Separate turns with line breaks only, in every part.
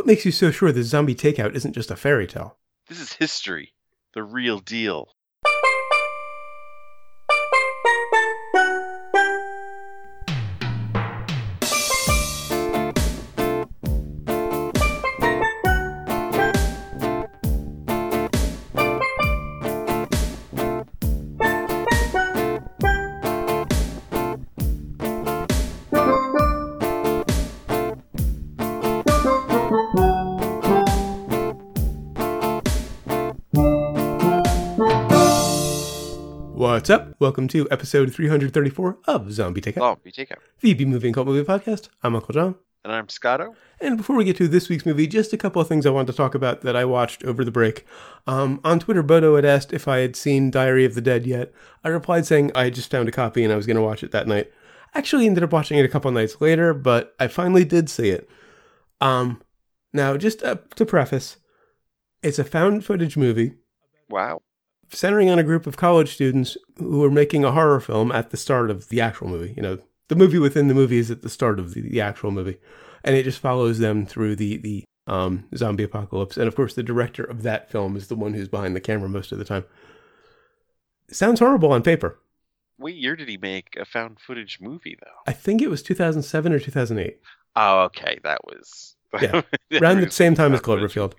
What makes you so sure that Zombie Takeout isn't just a fairy tale?
This is history. The real deal.
What's up? Welcome to episode 334 of Zombie Takeout.
Zombie Takeout.
The B-Movie and Cult Movie Podcast. I'm Uncle John.
And I'm Scotto.
And before we get to this week's movie, just a couple of things I wanted to talk about that I watched over the break. On Twitter, Bodo had asked if I had seen Diary of the Dead yet. I replied saying I just found a copy and I was going to watch it that night. Actually ended up watching it a couple of nights later, but I finally did see it. Now, just to preface, it's a found footage movie.
Wow.
Centering on a group of college students who are making a horror film at the start of the actual movie. You know, the movie within the movie is at the start of the actual movie. And it just follows them through the zombie apocalypse. And of course, the director of that film is the one who's behind the camera most of the time. It sounds horrible on paper.
What year did he make a found footage movie, though?
I think it was 2007 or 2008.
Oh, okay. That was...
Yeah, around the same time as Cloverfield.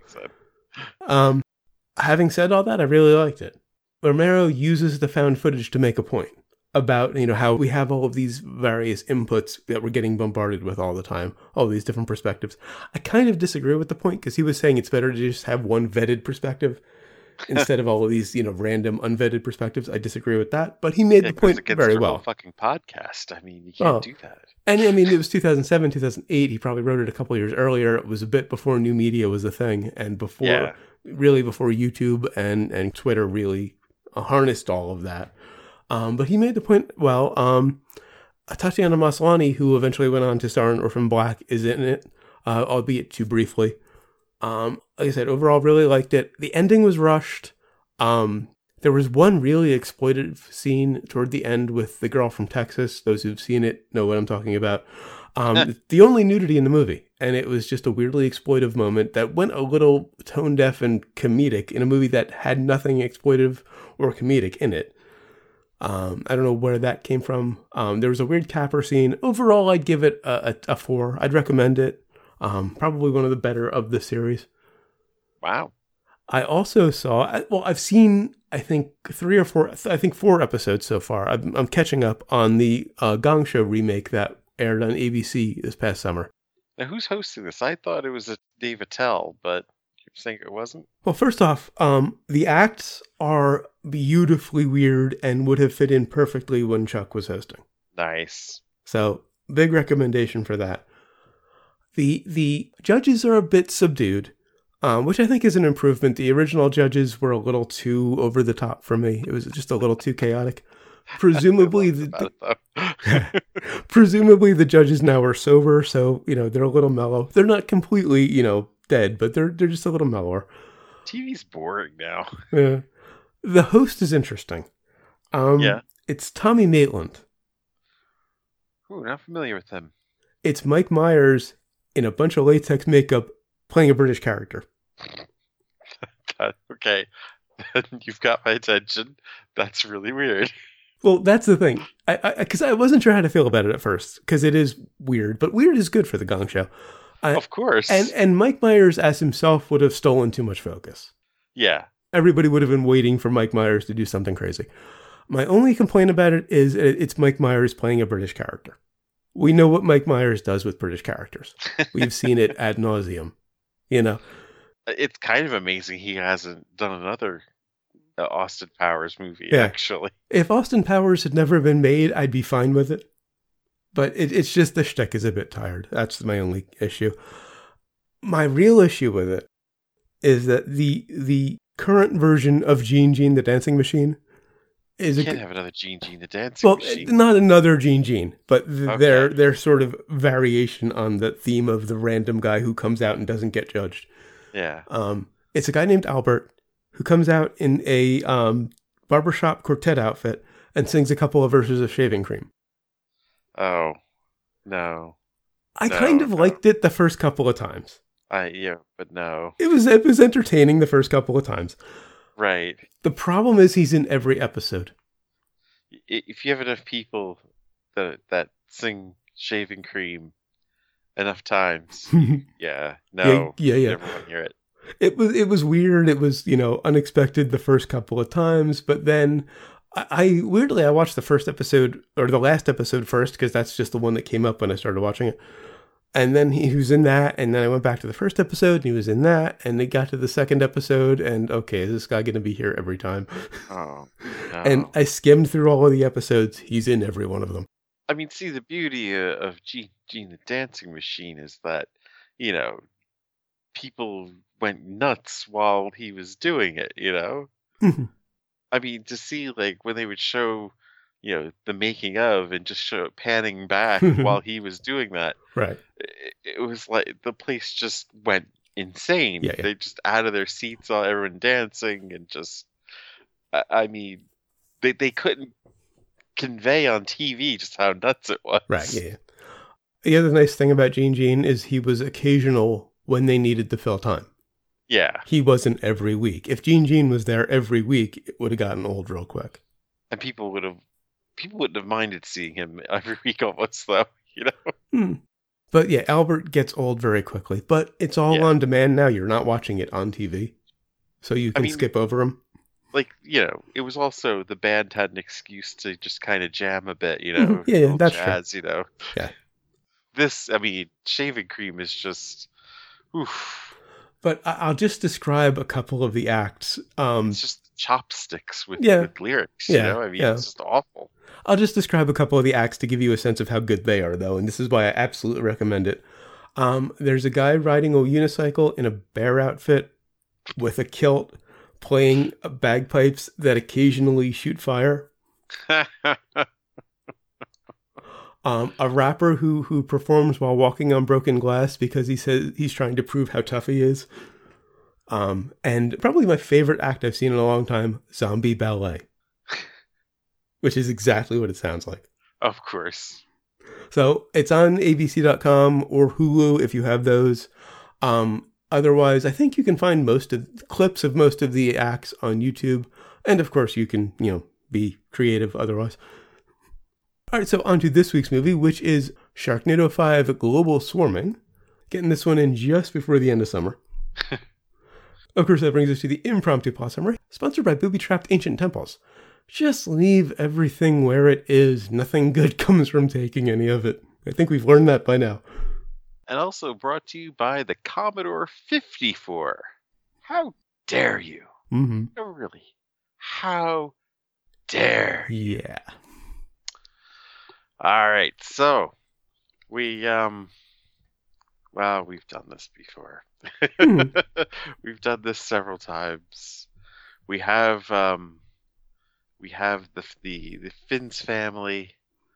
Having said all that, I really liked it. Romero uses the found footage to make a point about, you know, how we have all of these various inputs that we're getting bombarded with all the time, all these different perspectives. I kind of disagree with the point because he was saying it's better to just have one vetted perspective instead of all of these, you know, random unvetted perspectives. I disagree with that, but he made the point very well.
Fucking podcast. I mean, you can't do that.
And I mean, it was 2007, 2008. He probably wrote it a couple of years earlier. It was a bit before new media was a thing, and before before YouTube and Twitter really harnessed all of that. But he made the point well. Tatiana Maslany, who eventually went on to star in Orphan Black, is in it, albeit too briefly. Like I said, overall, really liked it. The ending was rushed. There was one really exploitative scene toward the end with the girl from Texas. Those who've seen it know what I'm talking about. The only nudity in the movie. And it was just a weirdly exploitive moment that went a little tone deaf and comedic in a movie that had nothing exploitive or comedic in it. I don't know where that came from. There was a weird capper scene. Overall, I'd give it a 4. I'd recommend it. Probably one of the better of the series.
Wow.
I also saw, I've seen, I think 4 episodes so far. I'm catching up on the Gong Show remake that aired on ABC this past summer.
Now, who's hosting this? I thought it was Dave Attell, but you're saying it wasn't?
Well, first off, the acts are beautifully weird and would have fit in perfectly when Chuck was hosting.
Nice.
So, big recommendation for that. The judges are a bit subdued, which I think is an improvement. The original judges were a little too over the top for me. It was just a little too chaotic. Presumably, presumably the judges now are sober, so, you know, they're a little mellow. They're not completely, you know, dead, but they're just a little mellower.
TV's boring now.
Yeah. The host is interesting. It's Tommy Maitland.
Ooh, not familiar with him.
It's Mike Myers in a bunch of latex makeup playing a British character.
Okay. You've got my attention. That's really weird.
Well, that's the thing. Because I wasn't sure how to feel about it at first, because it is weird, but weird is good for the Gong Show.
Of course.
And Mike Myers as himself would have stolen too much focus.
Yeah.
Everybody would have been waiting for Mike Myers to do something crazy. My only complaint about it is it's Mike Myers playing a British character. We know what Mike Myers does with British characters. We've seen it ad nauseum, you know.
It's kind of amazing he hasn't done another Austin Powers movie, actually.
If Austin Powers had never been made, I'd be fine with it. But it's just the shtick is a bit tired. That's my only issue. My real issue with it is that the current version of Gene Gene the Dancing Machine is
you can't have another Gene Gene the Dancing Machine.
Well, not another Gene Gene, but their sort of variation on the theme of the random guy who comes out and doesn't get judged.
Yeah.
It's a guy named Albert who comes out in a barbershop quartet outfit and sings a couple of verses of Shaving Cream.
Oh, no.
I kind of liked it the first couple of times.
But no.
It was entertaining the first couple of times.
Right.
The problem is he's in every episode.
If you have enough people that sing Shaving Cream enough times, yeah, no,
yeah.
you never want to hear it.
It was weird. It was, unexpected the first couple of times, but then I weirdly watched the first episode or the last episode first because that's just the one that came up when I started watching it. And then he was in that, and then I went back to the first episode, and he was in that, and it got to the second episode, and okay, is this guy going to be here every time?
Oh, no.
And I skimmed through all of the episodes. He's in every one of them.
I mean, see, the beauty of Gene the Dancing Machine is that, people went nuts while he was doing it, I mean, to see, like, when they would show, the making of and just show it panning back while he was doing that.
Right.
It was like the place just went insane.
Yeah.
They just out of their seats, saw everyone dancing, and just, I mean, they couldn't convey on TV just how nuts it was.
Right, yeah. The other nice thing about Gene is he was occasional when they needed to fill time.
Yeah.
He wasn't every week. If Gene was there every week, it would have gotten old real quick.
And people wouldn't have minded seeing him every week almost, though,
But yeah, Albert gets old very quickly. But it's all on demand now. You're not watching it on TV. So you can skip over him.
Like, it was also the band had an excuse to just kind of jam a bit,
Yeah, that's
jazz,
true. Yeah.
This, I mean, Shaving Cream is just, oof.
But I'll just describe a couple of the acts.
It's just chopsticks with lyrics,
Yeah,
I mean, it's just awful.
I'll just describe a couple of the acts to give you a sense of how good they are, though, and this is why I absolutely recommend it. There's a guy riding a unicycle in a bear outfit with a kilt, playing bagpipes that occasionally shoot fire. A rapper who performs while walking on broken glass because he says he's trying to prove how tough he is. And probably my favorite act I've seen in a long time, zombie ballet. Which is exactly what it sounds like.
Of course.
So it's on abc.com or Hulu if you have those. Otherwise, I think you can find clips of most of the acts on YouTube. And of course, you can, be creative otherwise. All right, so on to this week's movie, which is Sharknado 5 Global Swarming. Getting this one in just before the end of summer. Of course, that brings us to the impromptu plot summary, sponsored by Booby Trapped Ancient Temples. Just leave everything where it is. Nothing good comes from taking any of it. I think we've learned that by now.
And also brought to you by the Commodore 54. How dare you?
Mm-hmm.
Oh, really? How dare you?
Yeah.
All right, so we've done this before. We've done this several times. We have the Finn's family.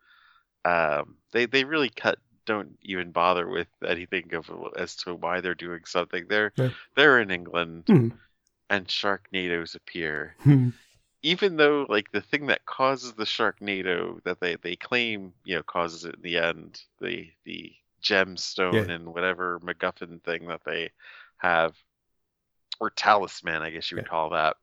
They really don't even bother with anything as to why they're doing something. They're in England, and Sharknadoes appear. Even though, like, the thing that causes the Sharknado that they claim, causes it in the end, the gemstone and whatever MacGuffin thing that they have, or talisman, I guess you would call that.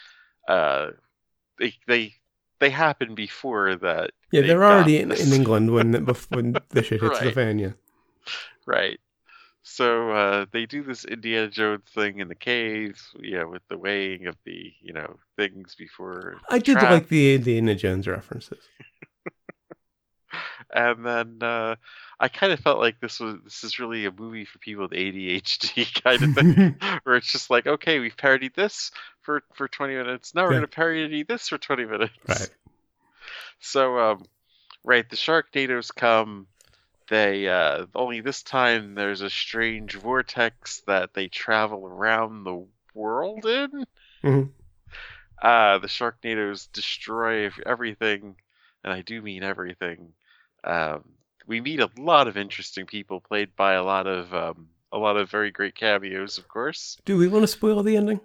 They happen before that.
Yeah, they're already in England when the shit hits the fan. Yeah,
right. So they do this Indiana Jones thing in the cave, with the weighing of the things before.
I did like the Indiana Jones references.
And then I kind of felt like this is really a movie for people with ADHD kind of thing, where it's just like, okay, we've parodied this for 20 minutes. Now we're going to parody this for 20 minutes.
Right.
So, the Sharknadoes come. They only this time there's a strange vortex that they travel around the world in.
Mm-hmm.
The Sharknadoes destroy everything, and I do mean everything. We meet a lot of interesting people, played by a lot of very great cameos, of course.
Do we want to spoil the ending?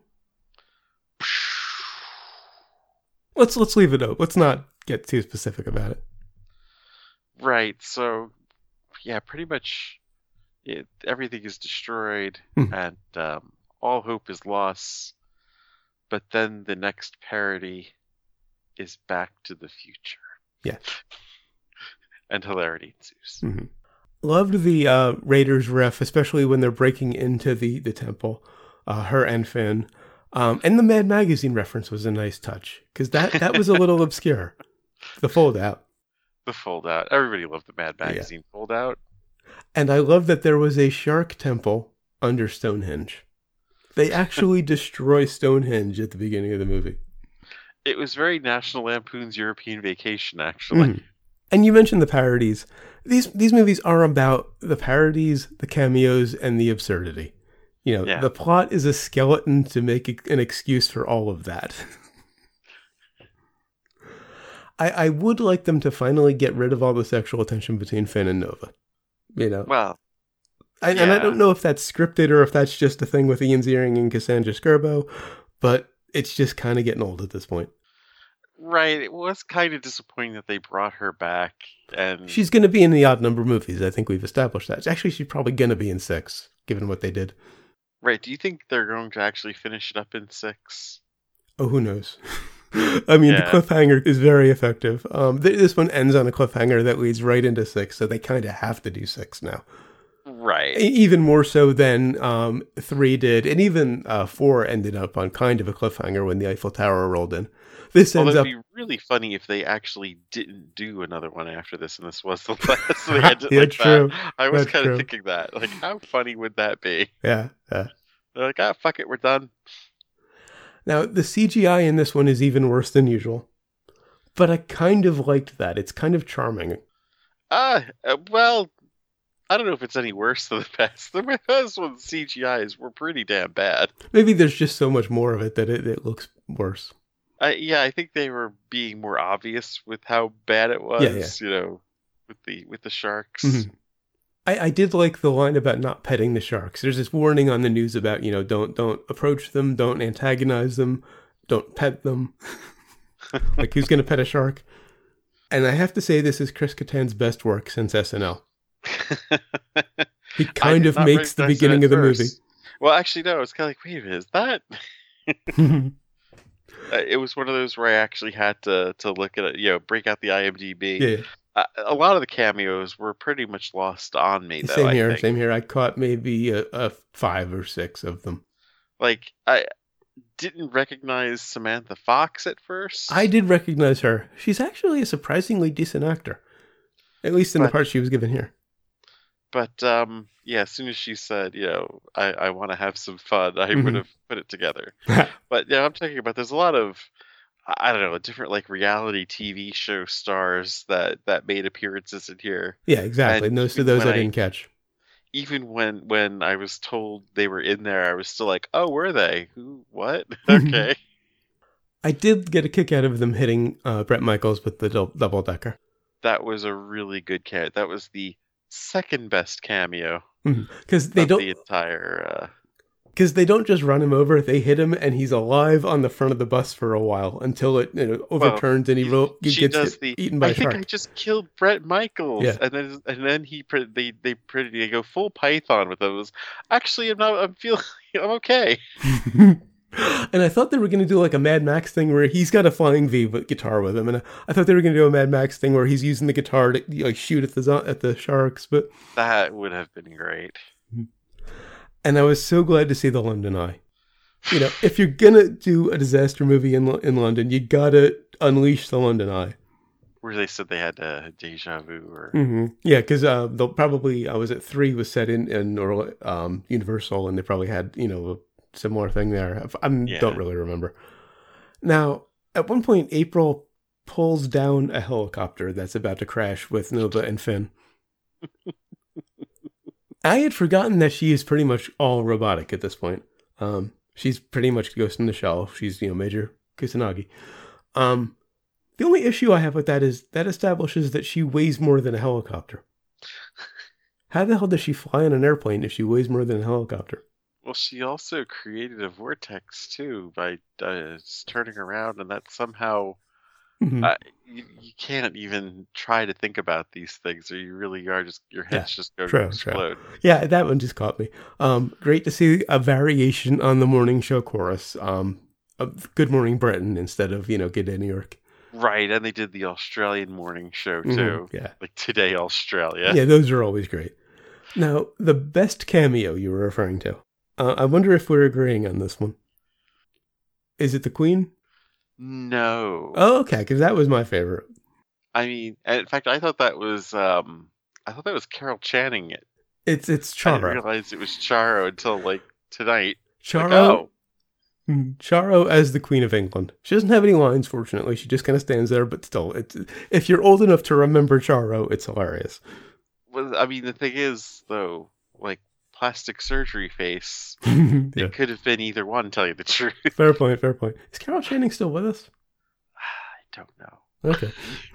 Let's leave it out. Let's not get too specific about it.
Right. So, yeah, pretty much. everything is destroyed, and all hope is lost. But then the next parody is Back to the Future.
Yeah.
And hilarity ensues.
Loved the Raiders riff, especially when they're breaking into the temple, her and Finn. And the Mad Magazine reference was a nice touch, because that was a little obscure. The fold out.
The fold out. Everybody loved the Mad Magazine fold out.
And I love that there was a shark temple under Stonehenge. They actually destroy Stonehenge at the beginning of the movie.
It was very National Lampoon's European Vacation, actually.
And you mentioned the parodies. These movies are about the parodies, the cameos, and the absurdity. The plot is a skeleton to make an excuse for all of that. I would like them to finally get rid of all the sexual tension between Finn and Nova.
Well,
and I don't know if that's scripted or if that's just a thing with Ian Ziering and Cassandra Skirbo, but it's just kind of getting old at this point.
Right. It was kind of disappointing that they brought her back. And
she's going to be in the Odd Number movies. I think we've established that. Actually, she's probably going to be in 6, given what they did.
Right. Do you think they're going to actually finish it up in 6?
Oh, who knows? I mean, the cliffhanger is very effective. This one ends on a cliffhanger that leads right into 6, so they kind of have to do 6 now.
Right.
Even more so than 3 did, and even 4 ended up on kind of a cliffhanger when the Eiffel Tower rolled in.
It'd be really funny if they actually didn't do another one after this, and this was the last. They ended
true.
That. I was kind of thinking that. Like, how funny would that be?
Yeah.
They're like, fuck it, we're done.
Now, the CGI in this one is even worse than usual. But I kind of liked that. It's kind of charming.
Well, I don't know if it's any worse than the past. The past one's CGIs were pretty damn bad.
Maybe there's just so much more of it that it looks worse.
I think they were being more obvious with how bad it was, with the sharks.
Mm-hmm. I did like the line about not petting the sharks. There's this warning on the news about, don't approach them, don't antagonize them, don't pet them. Like, who's going to pet a shark? And I have to say, this is Chris Kattan's best work since SNL. He kind of makes the beginning of the movie.
Well, actually, no. It's kind of like, wait a minute, is that? It was one of those where I actually had to look at it, break out the IMDb.
Yeah.
A lot of the cameos were pretty much lost on me, though.
Same here. I caught maybe a 5 or 6 of them.
Like, I didn't recognize Samantha Fox at first.
I did recognize her. She's actually a surprisingly decent actor. At least in the part she was given here.
But, as soon as she said, I want to have some fun, I would have put it together. But, I'm talking about, there's a lot of, I don't know, different, like, reality TV show stars that made appearances in here.
Yeah, exactly. And most of those I didn't catch.
Even when I was told they were in there, I was still like, oh, were they? Who? What? Okay.
I did get a kick out of them hitting Bret Michaels with the double-decker.
That was a really good cameo. That was the second best cameo.
Because they don't...
the entire...
Because they don't just run him over, they hit him, and he's alive on the front of the bus for a while until it overturns and he gets eaten by a shark.
I think I just killed Bret Michaels, yeah. and then they go full Python with those. Actually, I'm okay.
And I thought they were going to do like a Mad Max thing where he's got a flying V guitar with him, and I thought they were going to do a Mad Max thing where he's using the guitar to like shoot at the sharks, but
that would have been great.
And I was so glad to see the London Eye. If you're going to do a disaster movie in London, you got to unleash the London Eye.
Where they said they had a deja vu. Or...
Mm-hmm. Yeah, because they'll probably, I was at 3 was set in Universal, and they probably had, a similar thing there. I don't really remember. Now, at one point, April pulls down a helicopter that's about to crash with Nova and Finn. I had forgotten that she is pretty much all robotic at this point. She's pretty much Ghost in the Shell. She's, Major Kusanagi. The only issue I have with that is that establishes that she weighs more than a helicopter. How the hell does she fly on an airplane if she weighs more than a helicopter?
Well, she also created a vortex, too, by turning around, and that somehow You can't even try to think about these things, or you really are just your head's just going to explode.
Yeah, that one just caught me. Great to see a variation on the morning show chorus. Good Morning Britain instead of Good Day New York.
Right, and they did the Australian morning show too.
Yeah,
like Today Australia.
Yeah, those are always great. Now, the best cameo you were referring to. I wonder if we're agreeing on this one. Is it the Queen?
No.
Oh, okay, because that was my favorite.
I mean, in fact, I thought that was Carol Channing.
It's Charo.
I didn't realize it was Charo until like tonight.
Charo. Charo as the Queen of England. She doesn't have any lines, fortunately. She just kind of stands there, but still, if you're old enough to remember Charo, it's hilarious.
Well, I mean, the thing is, though, like plastic surgery face, it could have been either one. Tell you the truth.
Fair point. Is Carol Channing still with us?
I don't know.
Okay.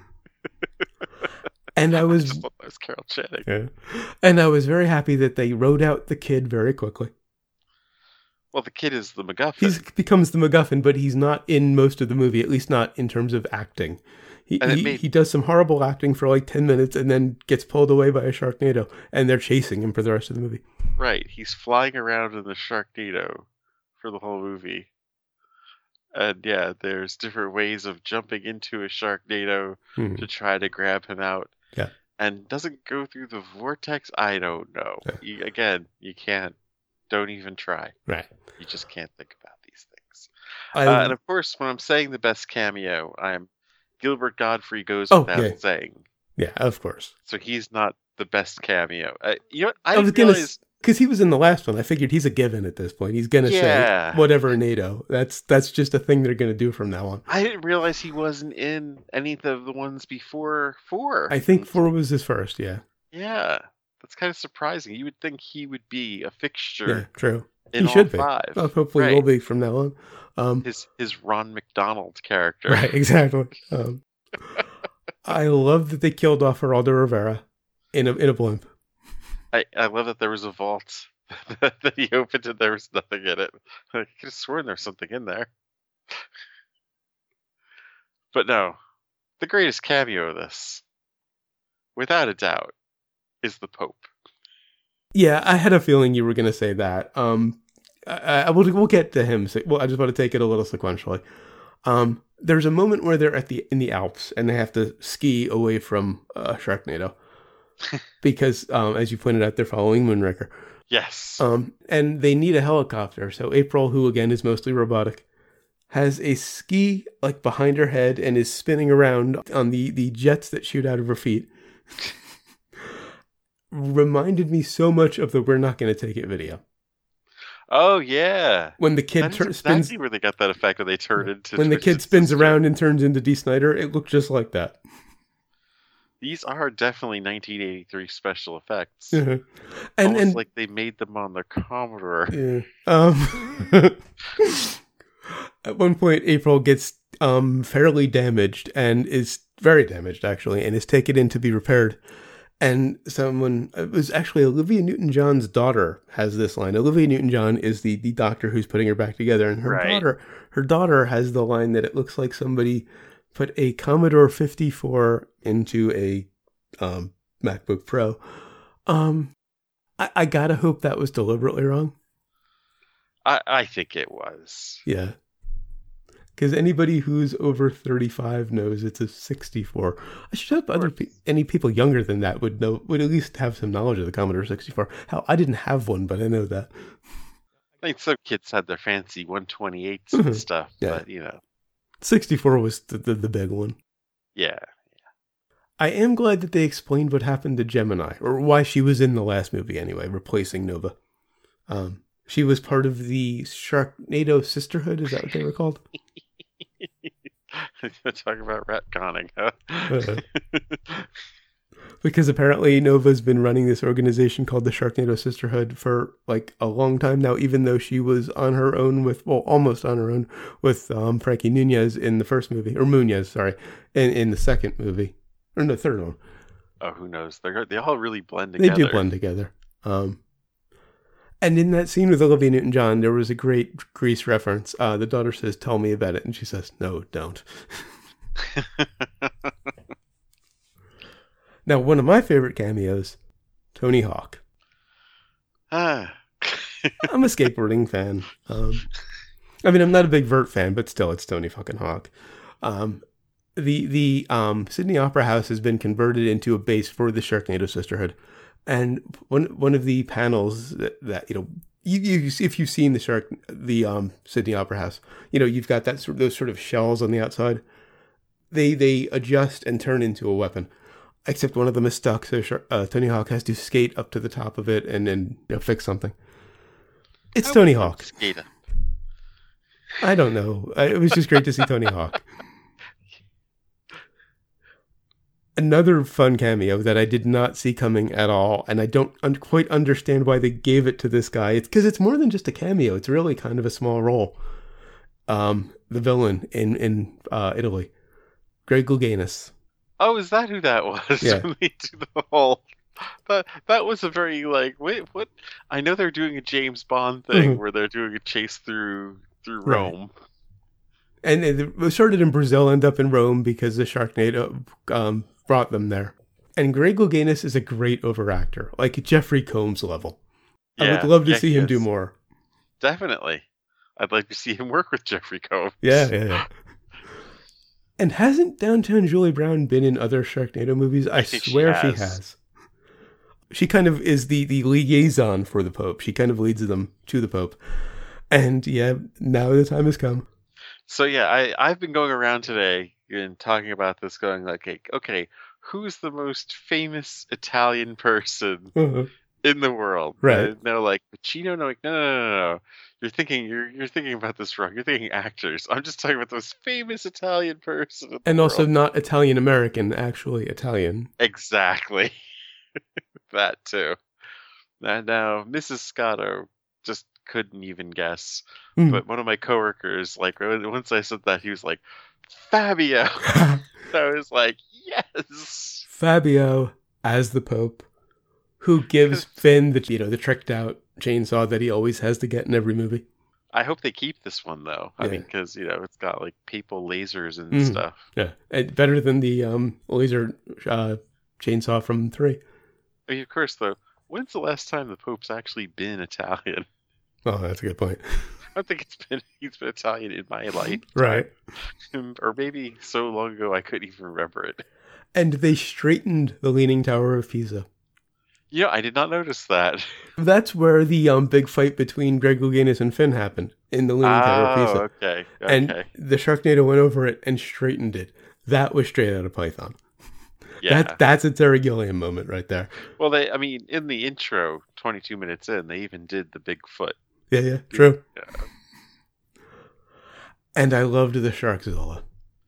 And I was
thought that was Carol Channing.
Yeah. And I was very happy that they wrote out the kid very quickly.
Well, the kid is the MacGuffin.
He becomes the MacGuffin, but he's not in most of the movie, at least not in terms of acting. He does some horrible acting for like 10 minutes and then gets pulled away by a Sharknado, and they're chasing him for the rest of the movie.
Right. He's flying around in the Sharknado for the whole movie. And yeah, there's different ways of jumping into a Sharknado to try to grab him out.
Yeah.
And doesn't go through the vortex? I don't know. Yeah. You can't. Don't even try.
Right.
You just can't think about these things. And of course, when I'm saying the best cameo, Gilbert Gottfried goes without saying.
Yeah, of course.
So he's not the best cameo. You know what?
I was going to... Because he was in the last one. I figured he's a given at this point. He's going to say whatever NATO. That's just a thing they're going to do from now on.
I didn't realize he wasn't in any of the ones before 4.
I think 4 was his first, yeah.
Yeah. That's kind of surprising. You would think he would be a fixture.
Yeah, true.
In
he should
5.
Be. Well, hopefully he will be from now on.
His Ron McDonald character.
Right, exactly. I love that they killed off Geraldo Rivera in a blimp.
I love that there was a vault that he opened and there was nothing in it. I could have sworn there was something in there. But no, the greatest cameo of this, without a doubt, is the Pope.
Yeah, I had a feeling you were going to say that. We'll get to him. Well, I just want to take it a little sequentially. There's a moment where they're in the Alps and they have to ski away from Sharknado. Because, as you pointed out, they're following Moonraker.
Yes.
And they need a helicopter. So April, who again is mostly robotic, has a ski like behind her head and is spinning around on the jets that shoot out of her feet. Reminded me so much of the "We're Not Going to Take It" video.
Oh yeah.
When the kid spins,
where they got that effect when they turn into.
When the kid spins around and turns into Dee Snider, it looked just like that.
These are definitely 1983 special effects.
And
like they made them on the Commodore.
Yeah. At one point, April gets fairly damaged and is very damaged, actually, and is taken in to be repaired. And it was actually Olivia Newton-John's daughter has this line. Olivia Newton-John is the doctor who's putting her back together. And her daughter has the line that it looks like somebody put a Commodore 54 into a MacBook Pro. I gotta hope that was deliberately wrong.
I think it was.
Yeah. Because anybody who's over 35 knows it's a 64. I should hope any people younger than that would at least have some knowledge of the Commodore 64. Hell, I didn't have one, but I know that.
I think some kids had their fancy 128s and stuff, but
64 was the big one.
Yeah.
I am glad that they explained what happened to Gemini, or why she was in the last movie anyway, replacing Nova. She was part of the Sharknado Sisterhood, is that what they were called?
Talking about retconning, huh?
Because apparently Nova's been running this organization called the Sharknado Sisterhood for like a long time now, even though she was on her own almost on her own with Frankie Muniz in the first movie, or Munez, sorry, in the second movie, or no, third one.
Oh, who knows? They all really blend together.
They do blend together. And in that scene with Olivia Newton-John, there was a great Grease reference. The daughter says, "Tell me about it," and she says, "No, don't." Now, one of my favorite cameos, Tony Hawk. I'm a skateboarding fan. I mean, I'm not a big Vert fan, but still, it's Tony fucking Hawk. The Sydney Opera House has been converted into a base for the Sharknado Sisterhood, and one of the panels that you know, you if you've seen the Sydney Opera House, you know, you've got those sort of shells on the outside. They adjust and turn into a weapon. Except one of them is stuck, so Tony Hawk has to skate up to the top of it and then fix something. It's Tony Hawk.
Skater.
I don't know. It was just great to see Tony Hawk. Another fun cameo that I did not see coming at all, and I don't quite understand why they gave it to this guy. It's because it's more than just a cameo. It's really kind of a small role. The villain in Italy, Greg Louganis.
Oh, is that who that was?
Yeah.
When they do the whole... That was a very, like, wait, what? I know they're doing a James Bond thing where they're doing a chase through Rome.
And it started in Brazil, ended up in Rome because the Sharknado brought them there. And Greg Louganis is a great overactor, like Jeffrey Combs level. Yeah, I would love to see him do more.
Definitely. I'd like to see him work with Jeffrey Combs.
Yeah. And hasn't Downtown Julie Brown been in other Sharknado movies? I swear she has. She kind of is the liaison for the Pope. She kind of leads them to the Pope. And yeah, now the time has come.
So yeah, I've been going around today and talking about this, going like, okay, who's the most famous Italian person in the world?
Right.
And they're like, Pacino? No. You're thinking about this wrong. You're thinking actors. I'm just talking about the most famous Italian person.
And also not Italian American, actually Italian.
Exactly. That too. Now, Mrs. Scotto just couldn't even guess. But one of my coworkers, like, once I said that, he was like, Fabio. I was like, yes.
Fabio as the Pope, who gives Finn the tricked out chainsaw that he always has to get in every movie.
I hope they keep this one though. I mean, because it's got like papal lasers and stuff.
Yeah, and better than the laser chainsaw from 3.
I mean, of course, though. When's the last time the Pope's actually been Italian?
Oh, that's a good point.
I don't think he's been Italian in my life.
Right.
Or maybe so long ago I couldn't even remember it.
And they straightened the Leaning Tower of Pisa.
Yeah, I did not notice that.
That's where the big fight between Greg Louganis and Finn happened, in the Leaning Tower of Pisa.
Okay.
And the Sharknado went over it and straightened it. That was straight out of Python. Yeah. That's a Terry Gilliam moment right there.
Well, in the intro, 22 minutes in, they even did the Bigfoot.
Yeah, true.
Yeah.
And I loved the Sharkzilla.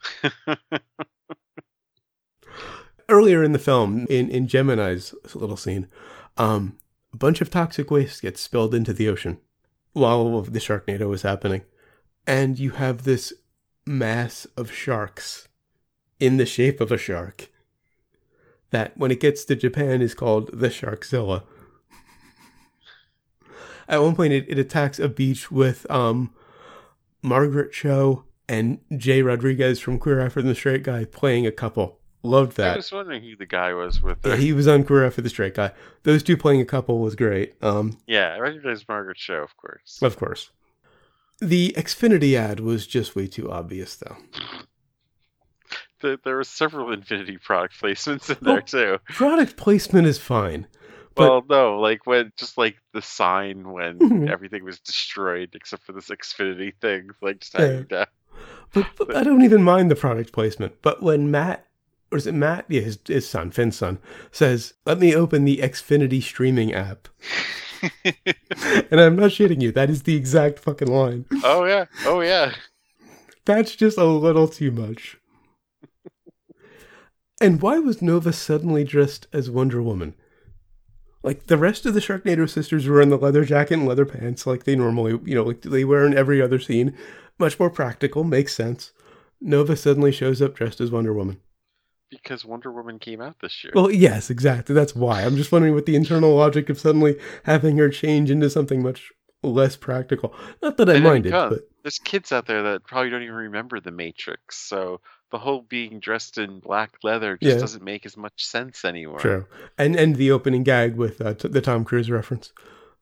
Earlier in the film, in Gemini's little scene, a bunch of toxic waste gets spilled into the ocean while the Sharknado was happening. And you have this mass of sharks in the shape of a shark that, when it gets to Japan, is called the Sharkzilla. At one point, it attacks a beach with Margaret Cho and Jay Rodriguez from Queer Eye for the Straight Guy playing a couple. Loved that.
I was wondering who the guy was with her.
Yeah, he was on Queer Eye for the Straight Guy. Those two playing a couple was great.
Yeah, I recognize Margaret Cho, of course.
Of course. The Xfinity ad was just way too obvious, though.
There were several Infinity product placements in there, too.
Product placement is fine. But,
well, no, like when just like the sign when everything was destroyed except for this Xfinity thing, like just hanging down.
But I don't even mind the product placement. But when Matt, or is it Matt? Yeah, his son, Finn's son, says, "Let me open the Xfinity streaming app." And I'm not shitting you. That is the exact fucking line.
Oh yeah.
That's just a little too much. And why was Nova suddenly dressed as Wonder Woman? Like, the rest of the Sharknado sisters were in the leather jacket and leather pants like they normally, like they wear in every other scene. Much more practical, makes sense. Nova suddenly shows up dressed as Wonder Woman.
Because Wonder Woman came out this year.
Well, yes, exactly. That's why. I'm just wondering what the internal logic of suddenly having her change into something much less practical. Not that I minded, but...
There's kids out there that probably don't even remember The Matrix, so the whole being dressed in black leather just doesn't make as much sense anymore.
True. And the opening gag with the Tom Cruise reference.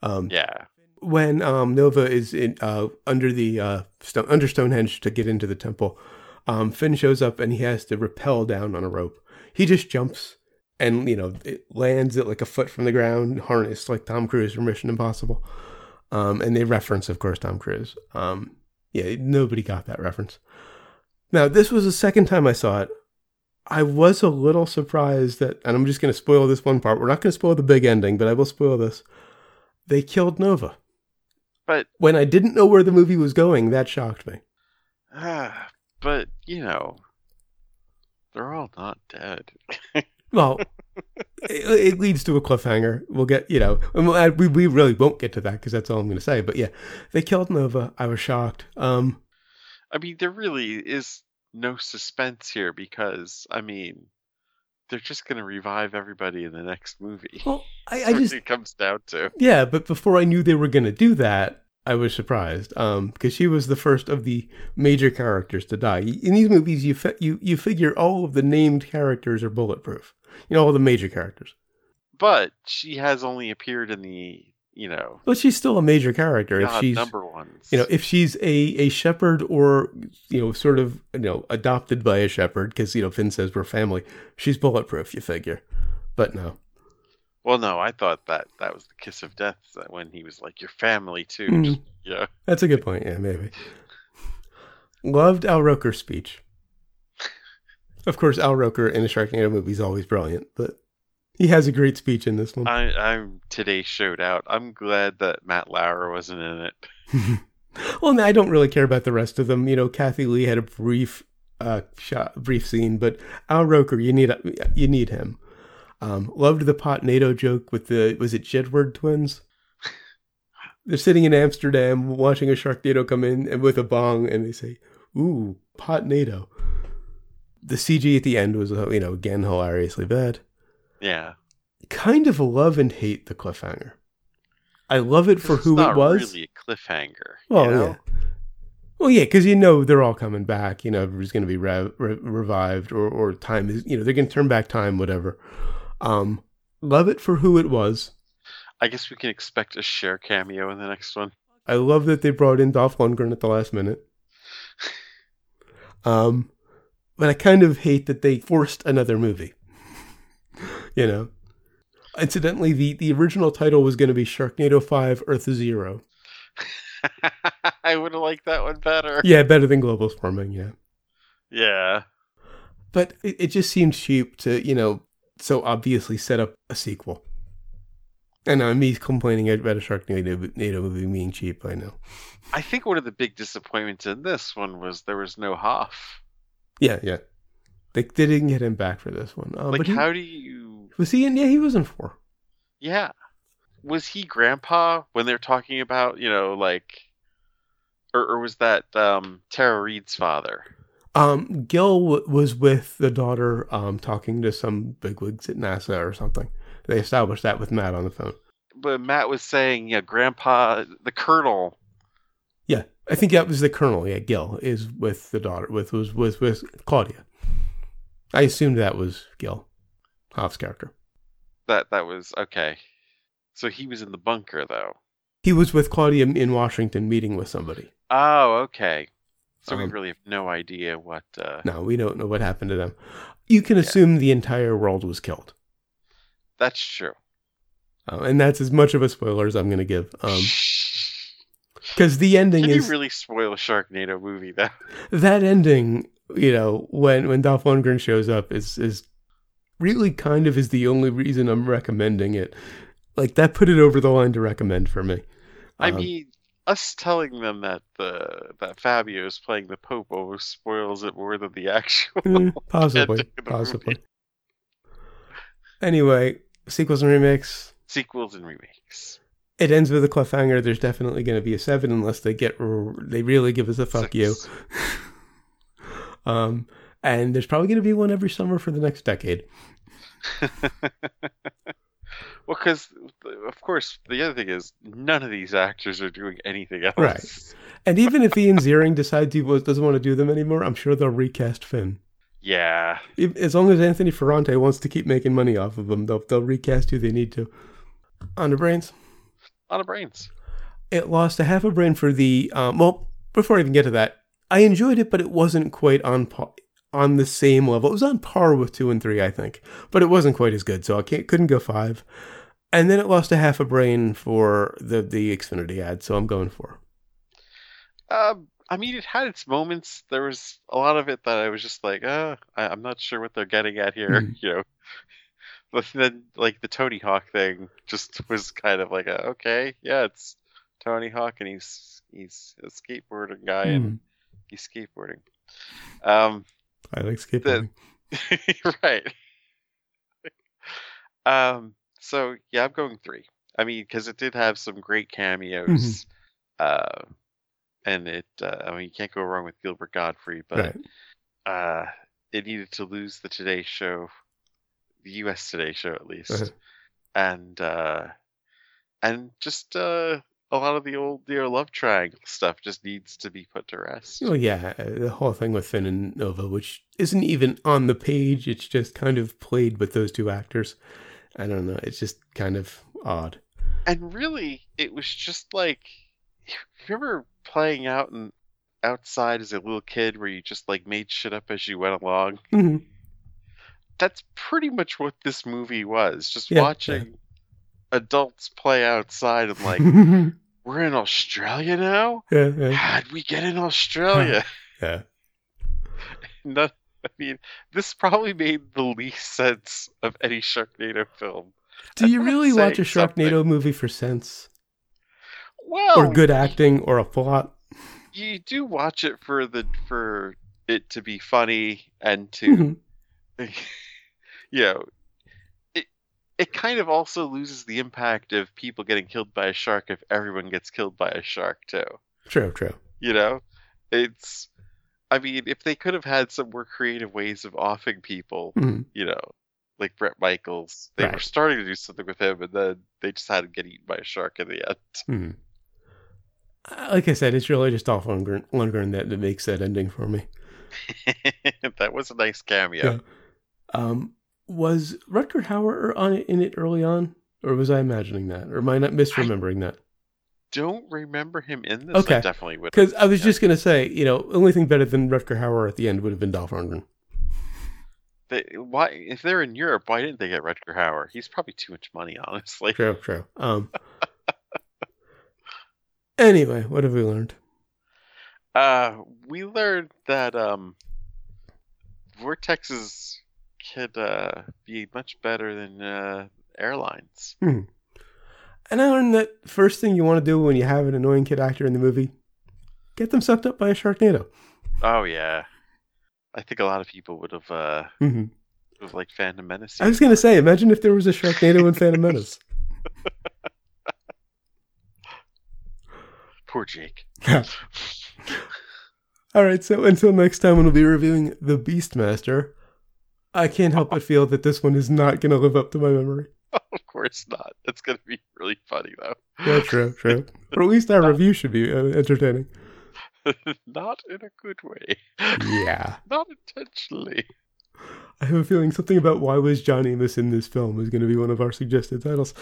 When Nova is in under Stonehenge to get into the temple, Finn shows up and he has to rappel down on a rope. He just jumps and, it lands at like a foot from the ground, harnessed like Tom Cruise from Mission Impossible. And they reference, of course, Tom Cruise. Nobody got that reference. Now, this was the second time I saw it. I was a little surprised that, and I'm just going to spoil this one part. We're not going to spoil the big ending, but I will spoil this. They killed Nova.
But
when I didn't know where the movie was going, that shocked me.
But, they're all not dead.
Well, it leads to a cliffhanger. We'll get, we really won't get to that because that's all I'm going to say. But yeah, they killed Nova. I was shocked.
I mean, there really is no suspense here because, they're just going to revive everybody in the next movie.
Well, I just...
it comes down to.
Yeah, but before I knew they were going to do that, I was surprised. Because she was the first of the major characters to die. In these movies, you figure all of the named characters are bulletproof. All the major characters.
But she has only appeared in the,
But she's still a major character. If she's
number ones.
If she's a shepherd or, sort of, adopted by a shepherd, because, Finn says we're family, she's bulletproof, you figure. But no.
Well, no, I thought that was the kiss of death when he was like, your family too.
Mm.
Yeah.
That's a good point. Yeah, maybe. Loved Al Roker's speech. Of course, Al Roker in a Sharknado movie is always brilliant, but he has a great speech in this one.
I'm today showed out. I'm glad that Matt Lauer wasn't in it.
Well, I don't really care about the rest of them. Kathy Lee had a brief scene, but Al Roker, you need him. Loved the Potnado joke with was it Jedward twins? They're sitting in Amsterdam watching a Sharknado come in and with a bong, and they say, "Ooh, Potnado." The CG at the end was, again, hilariously bad.
Yeah.
Kind of love and hate the cliffhanger. I love it for who it was.
It's not really a cliffhanger.
Well, yeah. Well, yeah, because they're all coming back. Everybody's going to be revived or time is, they're going to turn back time, whatever. Love it for who it was.
I guess we can expect a Cher cameo in the next one.
I love that they brought in Dolph Lundgren at the last minute. But I kind of hate that they forced another movie. Incidentally, the original title was going to be Sharknado 5 Earth Zero.
I would have liked that one better.
Yeah, better than Global Warming, yeah.
Yeah.
But it just seemed cheap to, so obviously set up a sequel. And me complaining about a Sharknado movie being cheap, I know.
I think one of the big disappointments in this one was there was no Hoff.
Yeah. They didn't get him back for this one.
But how do you...
Was he in? Yeah, he was in 4.
Yeah. Was he Grandpa when they're talking about, or was that Tara Reid's father?
Gil was with the daughter talking to some bigwigs at NASA or something. They established that with Matt on the phone.
But Matt was saying, Grandpa, the Colonel.
Yeah, I think that was the Colonel. Yeah, Gil is with the daughter, was with Claudia. I assumed that was Gil, Hoff's character.
That was, okay. So he was in the bunker, though.
He was with Claudia in Washington meeting with somebody.
Oh, okay. So we really have no idea what...
No, we don't know what happened to them. You can assume the entire world was killed.
That's true.
And that's as much of a spoiler as I'm going to give. Because the ending
Can
is...
you really spoil a Sharknado movie, though?
That ending, when Dolph Lundgren shows up is really kind of is the only reason I'm recommending it. Like, that put it over the line to recommend for me.
I mean, us telling them that Fabio is playing the Pope almost spoils it more than the actual...
Possibly. Anyway, sequels and remakes.
Sequels and remakes.
It ends with a cliffhanger. There's definitely going to be a 7 unless they really give us a fuck 6. You. And there's probably going to be one every summer for the next decade.
Well, because, of course, the other thing is none of these actors are doing anything else.
Right. And even if Ian Ziering decides he doesn't want to do them anymore, I'm sure they'll recast Finn.
Yeah.
As long as Anthony Ferrante wants to keep making money off of them, they'll recast who they need to. On to brains.
On to brains.
It lost a half a brain for the... well, before I even get to that, I enjoyed it, but it wasn't quite on the same level. It was on par with 2 and 3, I think. But it wasn't quite as good, so I couldn't go 5. And then it lost a half a brain for the Xfinity ad, so I'm going 4.
I mean, it had its moments. There was a lot of it that I was just like, I'm not sure what they're getting at here, you know. But then, like, the Tony Hawk thing just was kind of like, okay, yeah, it's Tony Hawk, and he's a skateboarding guy, and he's skateboarding.
I like skateboarding.
Right. So, yeah, I'm going 3. I mean, because it did have some great cameos. And it, I mean, you can't go wrong with Gilbert Gottfried, but it needed to lose the Today Show, the U.S. Today Show at least, and just a lot of the old love triangle stuff just needs to be put to rest.
Well, yeah, the whole thing with Finn and Nova, which isn't even on the page, it's just kind of played with those 2 actors. I don't know, it's just kind of odd.
And really, it was just like, remember playing outside as a little kid where you just like made shit up as you went along? That's pretty much what this movie was. Just watching adults play outside and like, we're in Australia now? How'd we get in Australia?
Yeah.
I mean, this probably made the least sense of any Sharknado film.
Do you really watch a Sharknado movie for sense?
Well,
or good acting, or a plot?
You do watch it for it to be funny and to, you know, it kind of also loses the impact of people getting killed by a shark if everyone gets killed by a shark too.
True.
You know, I mean, if they could have had some more creative ways of offing people, you know, like Bret Michaels, they were starting to do something with him, and then they just had to get eaten by a shark in the end.
Like I said, it's really just Dolph Lundgren that makes that ending for me.
That was a nice cameo.
Yeah. Was Rutger Hauer in it early on? Or was I imagining that? Or am I not misremembering that?
Don't remember him in this.
Okay.
I definitely would.
Because I was just going to say, you know, the only thing better than Rutger Hauer at the end would have been Dolph Lundgren.
Why, if they're in Europe, why didn't they get Rutger Hauer? He's probably too much money, honestly.
True. Anyway, what have we learned?
We learned that vortexes could be much better than airlines.
And I learned that first thing you want to do when you have an annoying kid actor in the movie, get them sucked up by a Sharknado.
Oh yeah, I think a lot of people would have liked Phantom Menace.
I was going to say, imagine if there was a Sharknado in Phantom Menace.
Poor Jake.
All right, so until next time when we'll be reviewing The Beastmaster, I can't help but feel that this one is not going to live up to my memory.
Of course not. It's going to be really funny, though.
Yeah, true. Or at least our review should be entertaining.
Not in a good way.
Yeah.
Not intentionally.
I have a feeling something about Why Was Johnny Amos in this film is going to be one of our suggested titles.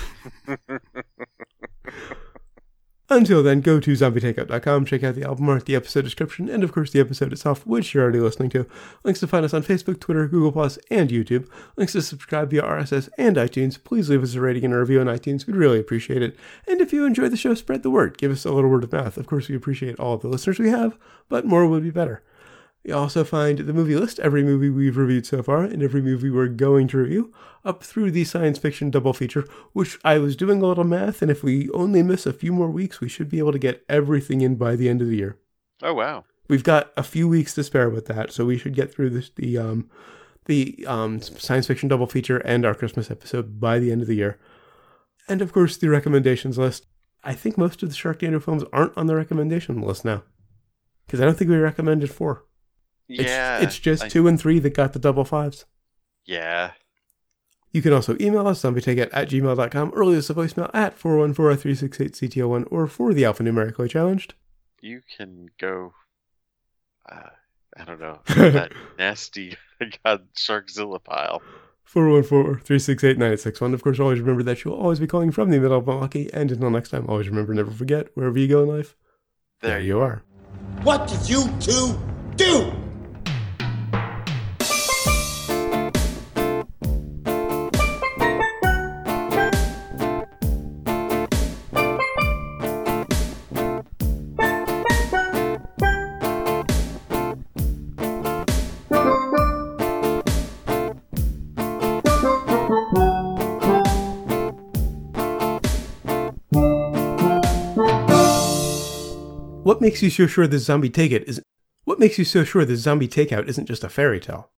Until then, go to zombietakeout.com, check out the album art, the episode description, and of course the episode itself, which you're already listening to. Links to find us on Facebook, Twitter, Google+, and YouTube. Links to subscribe via RSS and iTunes. Please leave us a rating and a review on iTunes. We'd really appreciate it. And if you enjoy the show, spread the word. Give us a little word of mouth. Of course, we appreciate all of the listeners we have, but more would be better. You also find the movie list, every movie we've reviewed so far, and every movie we're going to review, up through the science fiction double feature, which I was doing a little math, and if we only miss a few more weeks, we should be able to get everything in by the end of the year.
Oh, wow.
We've got a few weeks to spare with that, so we should get through the science fiction double feature and our Christmas episode by the end of the year. And of course, the recommendations list. I think most of the Sharknado films aren't on the recommendation list now, because I don't think we recommended 4.
Yeah.
It's just 2 and 3 that got the double 5s.
Yeah.
You can also email us, zombietakeout@gmail.com, or leave us a voicemail at 414-368-CTO1, or for the alphanumerically challenged.
You can go, I don't know, that nasty God Sharkzilla pile.
414-368-9861. Of course, always remember that you'll always be calling from the middle of Milwaukee. And until next time, always remember, never forget, wherever you go in life, there you are.
What did you two do?
What makes you so sure this zombie takeout isn't just a fairy tale?